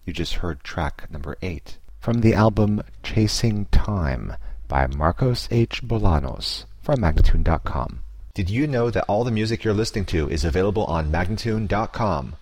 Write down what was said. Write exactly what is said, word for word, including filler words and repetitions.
You just heard track number eight from the album Chasing Time by Marcos H. Bolanos from Magnatune dot com. Did you know that all the music you're listening to is available on Magnatune dot com?